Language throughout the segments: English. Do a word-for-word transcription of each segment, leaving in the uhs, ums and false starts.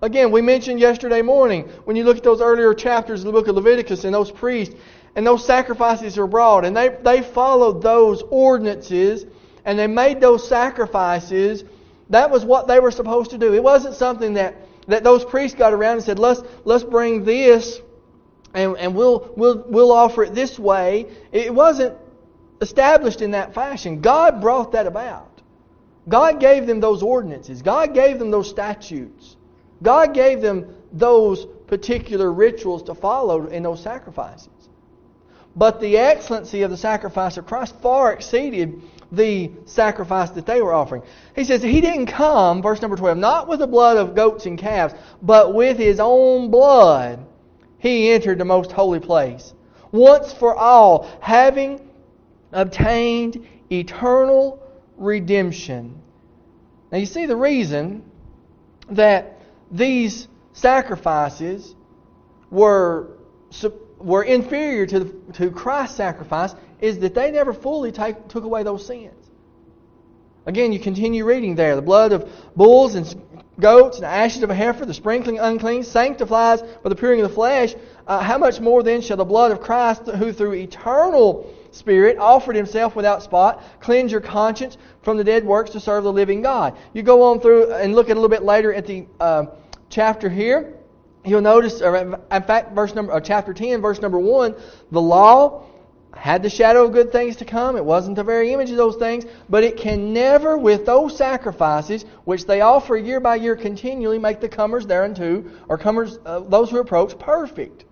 Again, we mentioned yesterday morning, when you look at those earlier chapters of the book of Leviticus and those priests, and those sacrifices were brought, and they, they followed those ordinances, and they made those sacrifices. That was what they were supposed to do. It wasn't something that, that those priests got around and said, let's let's bring this and, and we'll we'll we'll offer it this way. It wasn't established in that fashion. God brought that about. God gave them those ordinances. God gave them those statutes. God gave them those particular rituals to follow in those sacrifices. But the excellency of the sacrifice of Christ far exceeded the sacrifice that they were offering. He says He didn't come, verse number twelve, not with the blood of goats and calves, but with His own blood He entered the most holy place, once for all, having obtained eternal redemption. Now you see the reason that these sacrifices were were inferior to the, to Christ's sacrifice is that they never fully take, took away those sins. Again, you continue reading there. The blood of bulls and goats and ashes of a heifer, the sprinkling unclean, sanctifies by the purging of the flesh. Uh, how much more then shall the blood of Christ, who through eternal Spirit offered Himself without spot, cleanse your conscience from the dead works to serve the living God? You go on through and look at a little bit later at the uh, chapter here. You'll notice, or in fact, verse number, or chapter ten, verse number one, the law had the shadow of good things to come. It wasn't the very image of those things, but it can never, with those sacrifices, which they offer year by year continually, make the comers thereunto, or comers, uh, those who approach, perfect.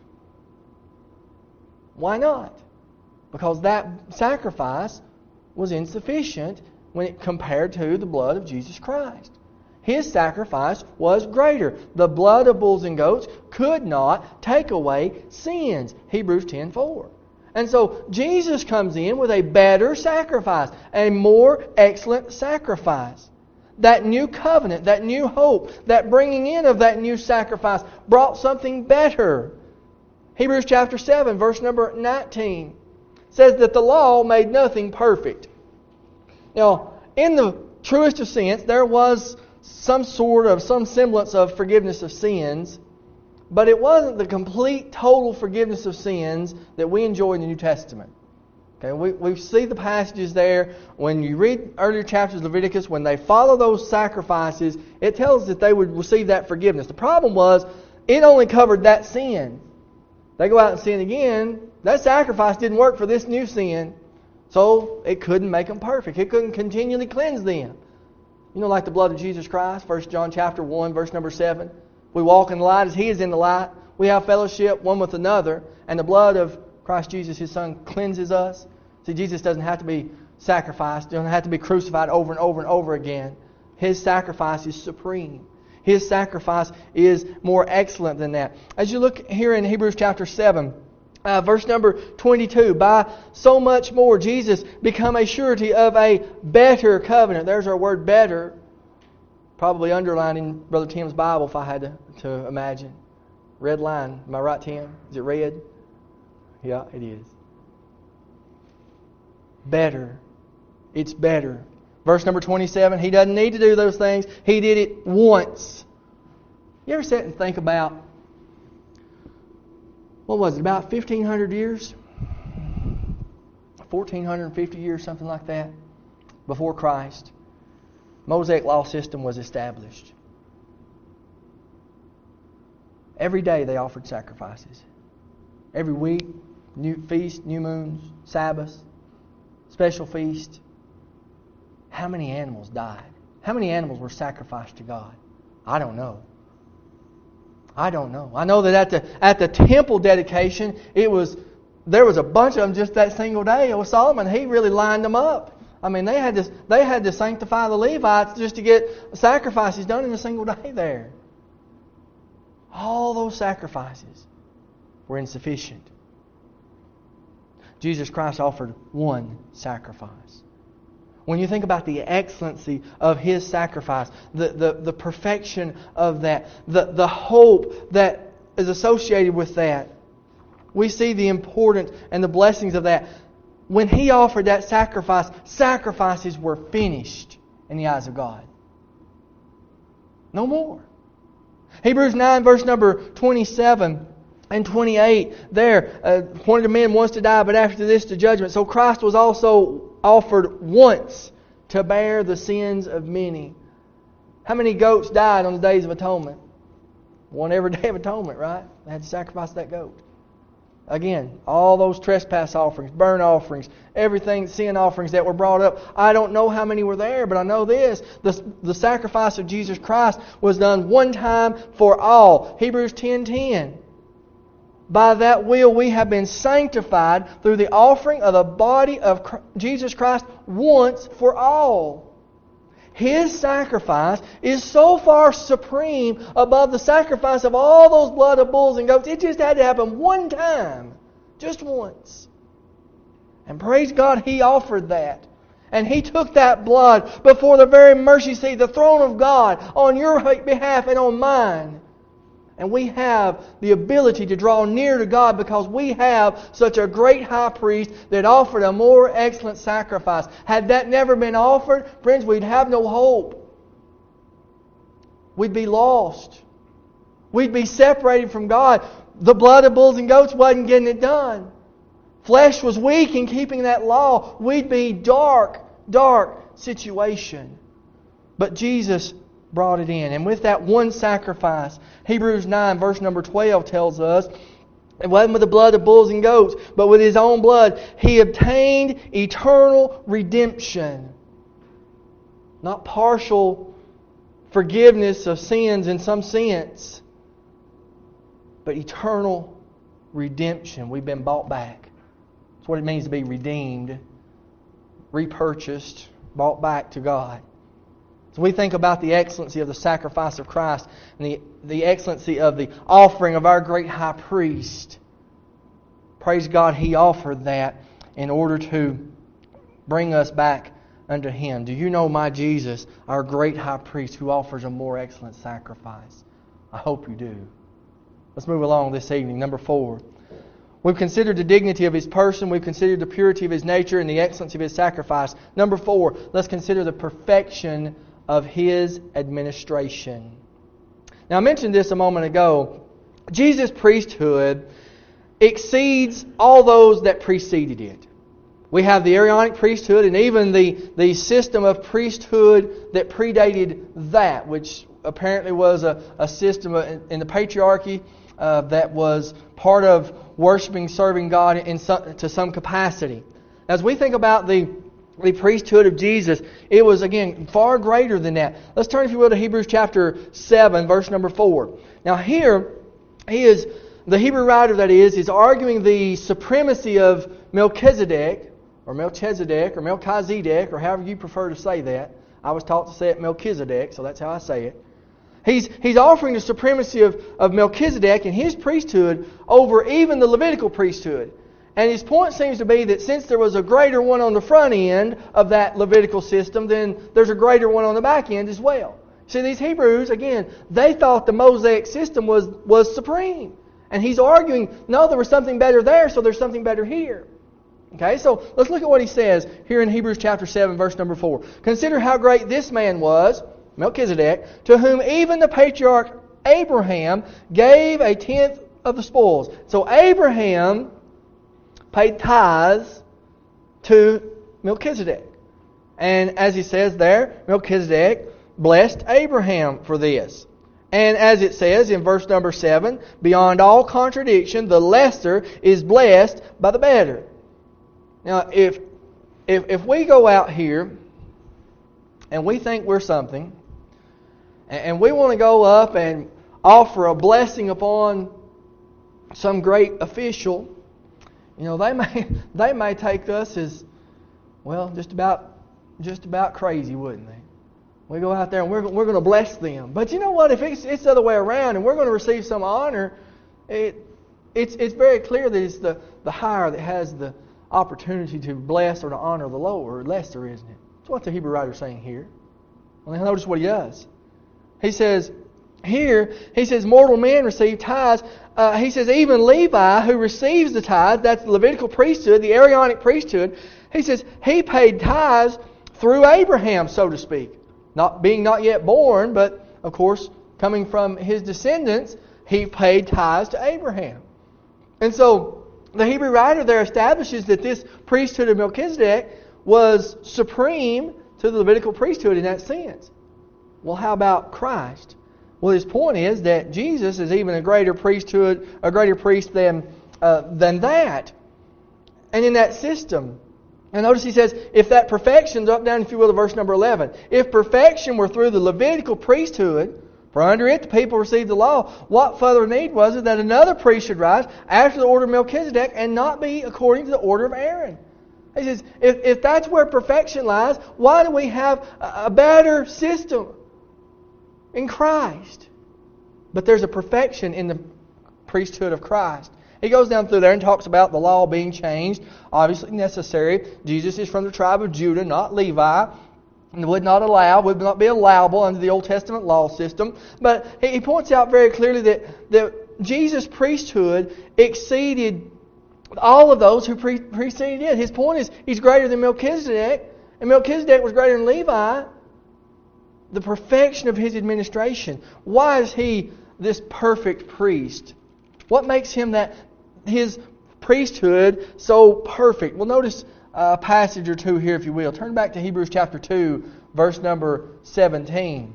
Why not? Because that sacrifice was insufficient when it compared to the blood of Jesus Christ. His sacrifice was greater. The blood of bulls and goats could not take away sins. Hebrews ten four. And so Jesus comes in with a better sacrifice, a more excellent sacrifice. That new covenant, that new hope, that bringing in of that new sacrifice brought something better. Hebrews chapter seven, verse number nineteen says that the law made nothing perfect. Now, in the truest of sense, there was some sort of, some semblance of forgiveness of sins, but it wasn't the complete, total forgiveness of sins that we enjoy in the New Testament. Okay, we, we see the passages there. When you read earlier chapters of Leviticus, when they follow those sacrifices, it tells that they would receive that forgiveness. The problem was, it only covered that sin. They go out and sin again. That sacrifice didn't work for this new sin, so it couldn't make them perfect. It couldn't continually cleanse them. You know, like the blood of Jesus Christ, First John chapter one, verse number seven. We walk in the light as He is in the light. We have fellowship one with another. And the blood of Christ Jesus, His Son, cleanses us. See, Jesus doesn't have to be sacrificed. He doesn't have to be crucified over and over and over again. His sacrifice is supreme. His sacrifice is more excellent than that. As you look here in Hebrews chapter seven, Uh, verse number twenty-two, by so much more Jesus become a surety of a better covenant. There's our word better. Probably underlining Brother Tim's Bible if I had to, to imagine. Red line. Am I right, Tim? Is it red? Yeah, it is. Better. It's better. Verse number twenty-seven, He doesn't need to do those things. He did it once. You ever sit and think about, what was it, about fifteen hundred years? fourteen fifty years, something like that, before Christ. Mosaic law system was established. Every day they offered sacrifices. Every week, new feast, new moons, Sabbaths, special feast. How many animals died? How many animals were sacrificed to God? I don't know. I don't know. I know that at the at the temple dedication, it was there was a bunch of them just that single day. It was Solomon. He really lined them up. I mean, they had to they had to sanctify the Levites just to get sacrifices done in a single day there. All those sacrifices were insufficient. Jesus Christ offered one sacrifice. When you think about the excellency of His sacrifice, the, the, the perfection of that, the, the hope that is associated with that, we see the importance and the blessings of that. When He offered that sacrifice, sacrifices were finished in the eyes of God. No more. Hebrews nine, verse number twenty-seven and twenty-eight, there, uh, appointed a man once to die, but after this to judgment. So Christ was also offered once to bear the sins of many. How many goats died on the days of atonement? One every day of atonement, right? They had to sacrifice that goat. Again, all those trespass offerings, burnt offerings, everything, sin offerings that were brought up. I don't know how many were there, but I know this. The, the sacrifice of Jesus Christ was done one time for all. Hebrews ten ten. By that will we have been sanctified through the offering of the body of Jesus Christ once for all. His sacrifice is so far supreme above the sacrifice of all those blood of bulls and goats. It just had to happen one time. Just once. And praise God, He offered that. And He took that blood before the very mercy seat, the throne of God, on your behalf and on mine. And we have the ability to draw near to God because we have such a great high priest that offered a more excellent sacrifice. Had that never been offered, friends, we'd have no hope. We'd be lost. We'd be separated from God. The blood of bulls and goats wasn't getting it done. Flesh was weak in keeping that law. We'd be dark, dark situation. But Jesus brought it in. And with that one sacrifice, Hebrews nine verse number twelve tells us, it wasn't with the blood of bulls and goats, but with His own blood, He obtained eternal redemption. Not partial forgiveness of sins in some sense, but eternal redemption. We've been bought back. That's what it means to be redeemed, repurchased, bought back to God. So we think about the excellency of the sacrifice of Christ and the, the excellency of the offering of our great high priest. Praise God, He offered that in order to bring us back unto Him. Do you know my Jesus, our great high priest, who offers a more excellent sacrifice? I hope you do. Let's move along this evening. Number four. We've considered the dignity of His person. We've considered the purity of His nature and the excellency of His sacrifice. Number four, let's consider the perfection of His administration. Now I mentioned this a moment ago. Jesus' priesthood exceeds all those that preceded it. We have the Aaronic priesthood and even the, the system of priesthood that predated that, which apparently was a, a system in the patriarchy uh, that was part of worshiping, serving God in some, to some capacity. As we think about the The priesthood of Jesus, it was, again, far greater than that. Let's turn, if you will, to Hebrews chapter seven, verse number four. Now here, he is, the Hebrew writer that is, is arguing the supremacy of Melchizedek, or Melchizedek, or Melchizedek, or however you prefer to say that. I was taught to say it Melchizedek, so that's how I say it. He's, he's offering the supremacy of, of Melchizedek and his priesthood over even the Levitical priesthood. And his point seems to be that since there was a greater one on the front end of that Levitical system, then there's a greater one on the back end as well. See, these Hebrews, again, they thought the Mosaic system was, was supreme. And he's arguing, no, there was something better there, so there's something better here. Okay, so let's look at what he says here in Hebrews chapter seven, verse number four. Consider how great this man was, Melchizedek, to whom even the patriarch Abraham gave a tenth of the spoils. So Abraham paid tithes to Melchizedek. And as he says there, Melchizedek blessed Abraham for this. And as it says in verse number seven, beyond all contradiction, the lesser is blessed by the better. Now, if, if, if we go out here and we think we're something, and we want to go up and offer a blessing upon some great official, you know, they may they may take us as, well, just about just about crazy, wouldn't they? We go out there and we're we're going to bless them. But you know what? If it's it's the other way around and we're going to receive some honor, it it's it's very clear that it's the, the higher that has the opportunity to bless or to honor the lower or lesser, isn't it? That's what the Hebrew writer is saying here. Well, notice what he does. He says here, he says, mortal men receive tithes. Uh, he says, even Levi, who receives the tithe, that's the Levitical priesthood, the Aaronic priesthood, he says, he paid tithes through Abraham, so to speak. Not being not yet born, but, of course, coming from his descendants, he paid tithes to Abraham. And so the Hebrew writer there establishes that this priesthood of Melchizedek was supreme to the Levitical priesthood in that sense. Well, how about Christ? Well, his point is that Jesus is even a greater priesthood, a greater priest than uh, than that. And in that system, and notice he says, if that perfection, up down if you will to verse number eleven, if perfection were through the Levitical priesthood, for under it the people received the law, what further need was it that another priest should rise after the order of Melchizedek and not be according to the order of Aaron? He says, if, if that's where perfection lies, why do we have a, a better system in Christ? But there's a perfection in the priesthood of Christ. He goes down through there and talks about the law being changed, obviously necessary. Jesus is from the tribe of Judah, not Levi, and would not allow, would not be allowable under the Old Testament law system. But he points out very clearly that, that Jesus' priesthood exceeded all of those who pre- preceded it. His point is, he's greater than Melchizedek, and Melchizedek was greater than Levi. The perfection of his administration. Why is he this perfect priest? What makes him that his priesthood so perfect? Well, notice a passage or two here, if you will. Turn back to Hebrews chapter two, verse number seventeen.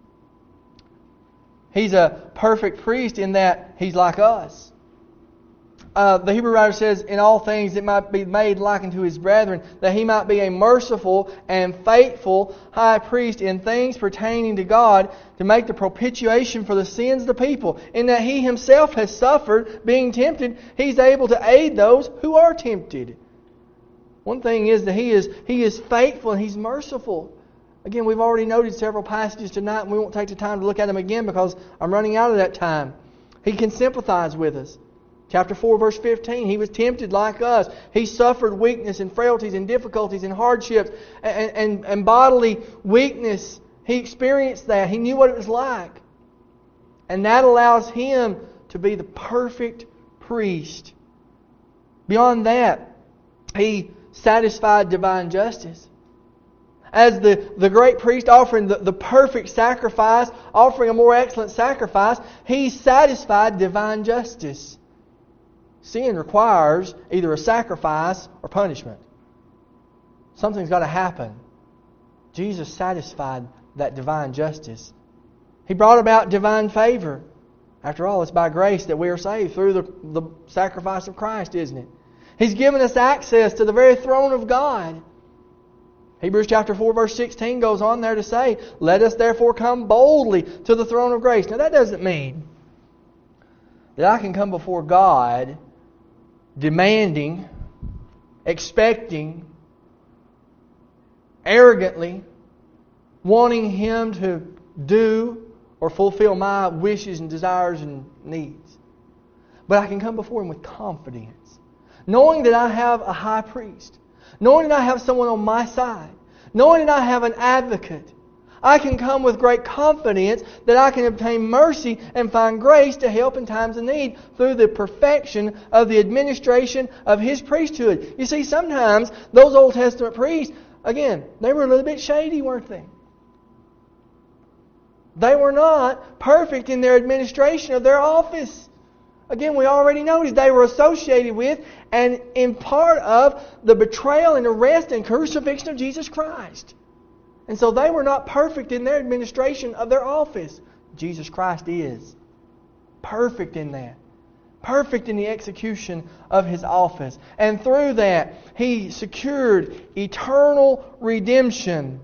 He's a perfect priest in that he's like us. Uh, the Hebrew writer says, in all things it might be made like unto his brethren, that he might be a merciful and faithful high priest in things pertaining to God, to make the propitiation for the sins of the people. In that he himself has suffered, being tempted, he's able to aid those who are tempted. One thing is that he is, he is faithful and he's merciful. Again, we've already noted several passages tonight, and we won't take the time to look at them again because I'm running out of that time. He can sympathize with us. Chapter four, verse fifteen, he was tempted like us. He suffered weakness and frailties and difficulties and hardships and, and, and bodily weakness. He experienced that. He knew what it was like. And that allows him to be the perfect priest. Beyond that, he satisfied divine justice. As the, the great priest offering the, the perfect sacrifice, offering a more excellent sacrifice, he satisfied divine justice. Sin requires either a sacrifice or punishment. Something's got to happen. Jesus satisfied that divine justice. He brought about divine favor. After all, it's by grace that we are saved through the, the sacrifice of Christ, isn't it? He's given us access to the very throne of God. Hebrews chapter four, verse sixteen goes on there to say, let us therefore come boldly to the throne of grace. Now that doesn't mean that I can come before God demanding, expecting, arrogantly, wanting Him to do or fulfill my wishes and desires and needs. But I can come before Him with confidence, knowing that I have a high priest, knowing that I have someone on my side, knowing that I have an advocate. I can come with great confidence that I can obtain mercy and find grace to help in times of need through the perfection of the administration of His priesthood. You see, sometimes those Old Testament priests, again, they were a little bit shady, weren't they? They were not perfect in their administration of their office. Again, we already noticed they were associated with and in part of the betrayal and arrest and crucifixion of Jesus Christ. And so they were not perfect in their administration of their office. Jesus Christ is perfect in that. Perfect in the execution of His office. And through that, He secured eternal redemption.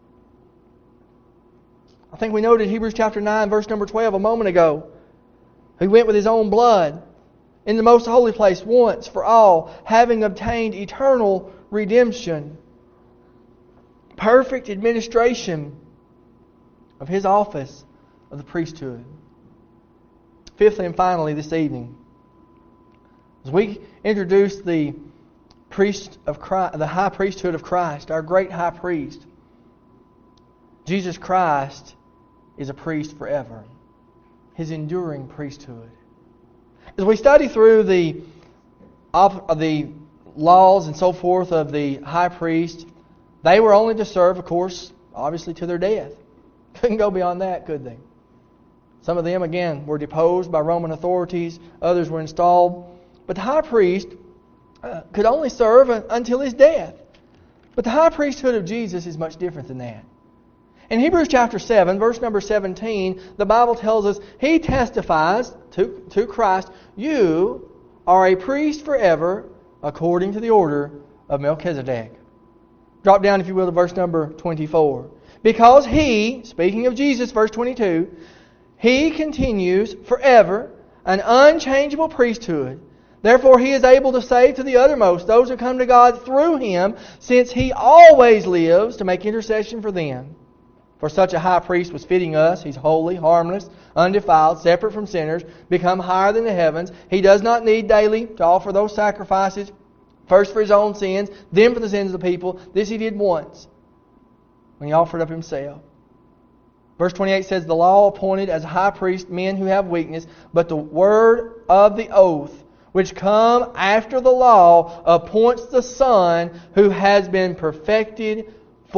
I think we noted Hebrews chapter nine, verse number twelve a moment ago. He went with His own blood in the most holy place once for all, having obtained eternal redemption. Perfect administration of His office of the priesthood. Fifthly and finally this evening, as we introduce the priest of Christ, the high priesthood of Christ, our great high priest, Jesus Christ is a priest forever. His enduring priesthood. As we study through the, the laws and so forth of the high priest, they were only to serve, of course, obviously to their death. Couldn't go beyond that, could they? Some of them, again, were deposed by Roman authorities. Others were installed. But the high priest uh, could only serve until his death. But the high priesthood of Jesus is much different than that. In Hebrews chapter seven, verse number seventeen, the Bible tells us, He testifies to, to Christ, you are a priest forever according to the order of Melchizedek. Drop down, if you will, to verse number twenty-four. Because He, speaking of Jesus, verse twenty-two, He continues forever an unchangeable priesthood. Therefore He is able to save to the uttermost those who come to God through Him, since He always lives to make intercession for them. For such a high priest was fitting us. He's holy, harmless, undefiled, separate from sinners, become higher than the heavens. He does not need daily to offer those sacrifices, first for His own sins, then for the sins of the people. This He did once, when He offered up Himself. Verse twenty-eight says, the law appointed as high priest men who have weakness, but the word of the oath, which come after the law, appoints the Son who has been perfected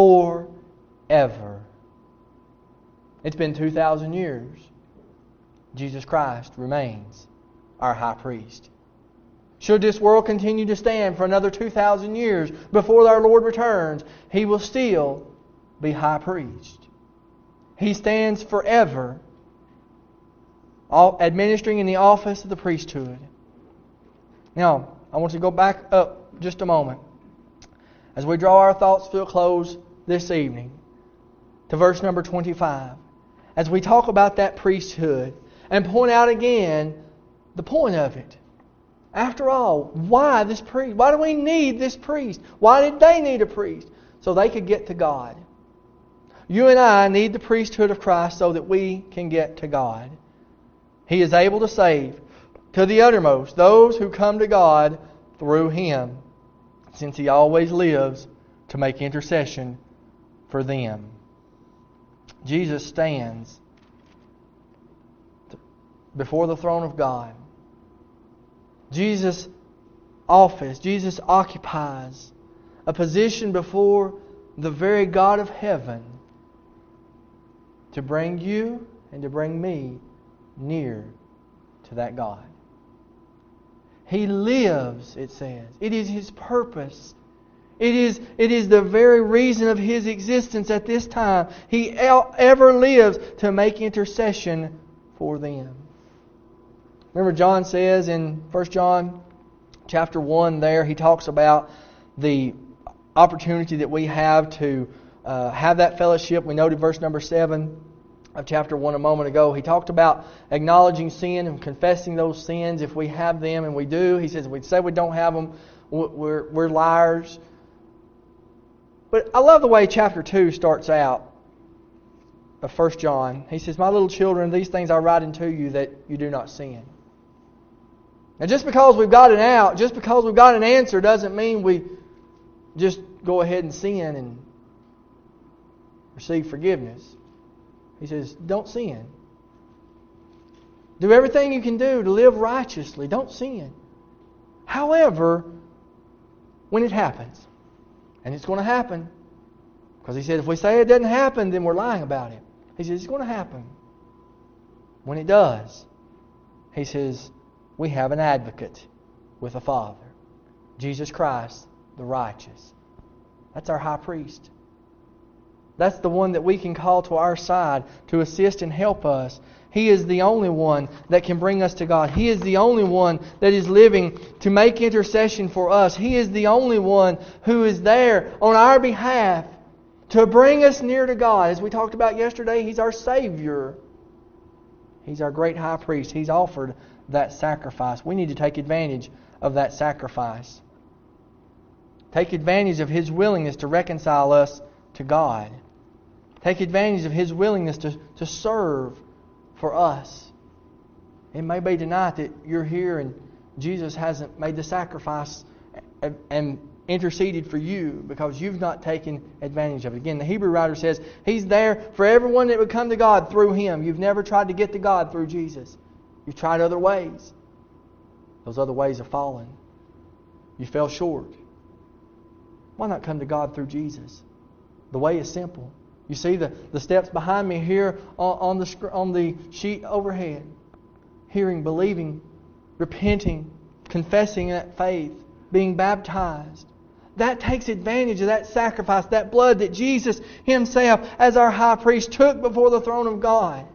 forever. It's been two thousand years. Jesus Christ remains our high priest. Should this world continue to stand for another two thousand years before our Lord returns, He will still be high priest. He stands forever, administering in the office of the priesthood. Now, I want to go back up just a moment as we draw our thoughts to a close this evening to verse number twenty-five. As we talk about that priesthood and point out again the point of it. After all, why this priest? Why do we need this priest? Why did they need a priest? So they could get to God. You and I need the priesthood of Christ so that we can get to God. He is able to save to the uttermost those who come to God through Him, since He always lives to make intercession for them. Jesus stands before the throne of God. Jesus' office, Jesus occupies a position before the very God of heaven to bring you and to bring me near to that God. He lives, it says. It is His purpose. It is, it is the very reason of His existence at this time. He ever lives to make intercession for them. Remember, John says in First John chapter one there, he talks about the opportunity that we have to uh, have that fellowship. We noted verse number seven of chapter one a moment ago. He talked about acknowledging sin and confessing those sins if we have them, and we do. He says if we say we don't have them, we're, we're liars. But I love the way chapter two starts out of First John. He says, my little children, these things I write unto you that you do not sin. Now just because we've got an out, just because we've got an answer doesn't mean we just go ahead and sin and receive forgiveness. He says, don't sin. Do everything you can do to live righteously. Don't sin. However, when it happens, and it's going to happen, because He said if we say it doesn't happen, then we're lying about it. He says it's going to happen. When it does, He says we have an advocate with the Father, Jesus Christ, the righteous. That's our high priest. That's the one that we can call to our side to assist and help us. He is the only one that can bring us to God. He is the only one that is living to make intercession for us. He is the only one who is there on our behalf to bring us near to God. As we talked about yesterday, He's our Savior. He's our great high priest. He's offered that sacrifice. We need to take advantage of that sacrifice. Take advantage of His willingness to reconcile us to God. Take advantage of His willingness to, to serve for us. It may be tonight that you're here and Jesus hasn't made the sacrifice and, and interceded for you because you've not taken advantage of it. Again, the Hebrew writer says He's there for everyone that would come to God through Him. You've never tried to get to God through Jesus. You've tried other ways. Those other ways have fallen. You fell short. Why not come to God through Jesus? The way is simple. You see the, the steps behind me here on, on, the, on the sheet overhead. Hearing, believing, repenting, confessing that faith, being baptized. That takes advantage of that sacrifice, that blood that Jesus Himself, as our high priest, took before the throne of God.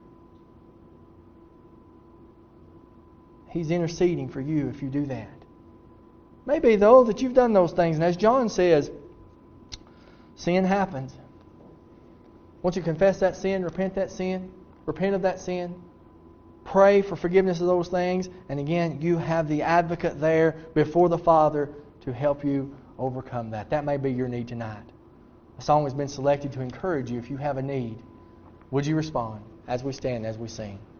He's interceding for you if you do that. Maybe, though, that you've done those things. And as John says, sin happens. Once you confess that sin, repent that sin, repent of that sin, pray for forgiveness of those things, and again, you have the advocate there before the Father to help you overcome that. That may be your need tonight. A song has been selected to encourage you if you have a need. Would you respond as we stand, as we sing?